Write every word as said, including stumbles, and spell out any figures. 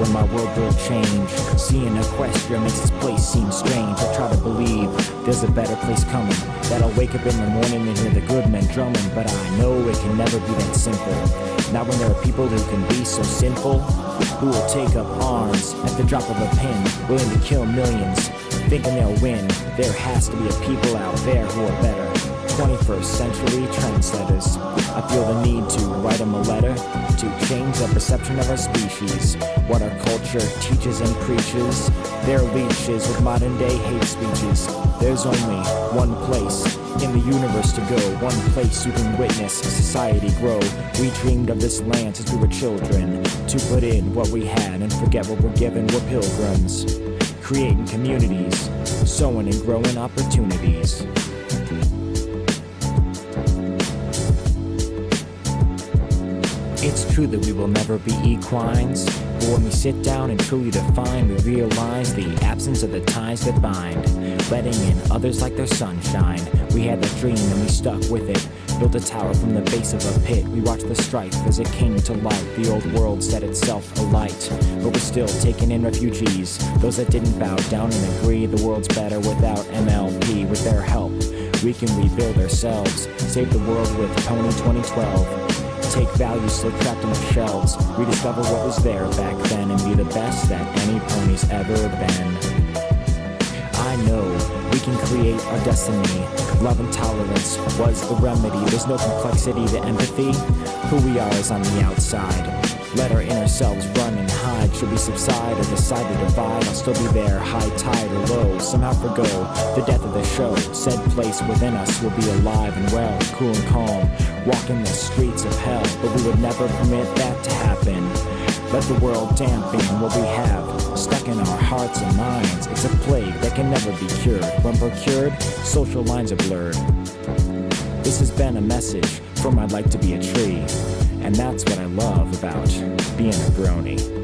and my world will change. Seeing Equestria makes this place seem strange. I try to believe there's a better place coming, that I'll wake up in the morning and hear the good men drumming. But I know it can never be that simple. Not when there are people who can be so sinful, who will take up arms at the drop of a pin, willing to kill millions, thinking they'll win. There has to be a people out there who are better. twenty-first century trendsetters. I feel the need to write them a letter to change the perception of our species. What our culture teaches and preaches, they're leeches with modern day hate speeches. There's only one place in the universe to go, one place you can witness society grow. We dreamed of this land since we were children, to put in what we had and forget what we're given. We're pilgrims, creating communities, sowing and growing opportunities. It's true that we will never be equines, but when we sit down and truly define, we realize the absence of the ties that bind. Letting in others like their sunshine. We had that dream and we stuck with it. Built a tower from the base of a pit. We watched the strife as it came to light. The old world set itself alight, but we're still taking in refugees, those that didn't bow down and agree. The world's better without M L P. With their help, we can rebuild ourselves. Save the world with Pony twenty twelve. Take values still trapped in the shelves, rediscover what was there back then, and be the best that any pony's ever been. I know we can create our destiny. Love and tolerance was the remedy. There's no complexity to empathy. Who we are is on the outside. Let our inner selves run and hide. Should we subside or decide to divide, I'll still be there, high tide or low. Somehow forgo the death of the show. Said place within us will be alive and well, cool and calm, walking the streets of hell. But we would never permit that to happen. Let the world dampen what we have stuck in our hearts and minds. It's a plague that can never be cured. When procured, social lines are blurred. This has been a message from I'd Like to Be a Tree. And that's what I love about being a brony.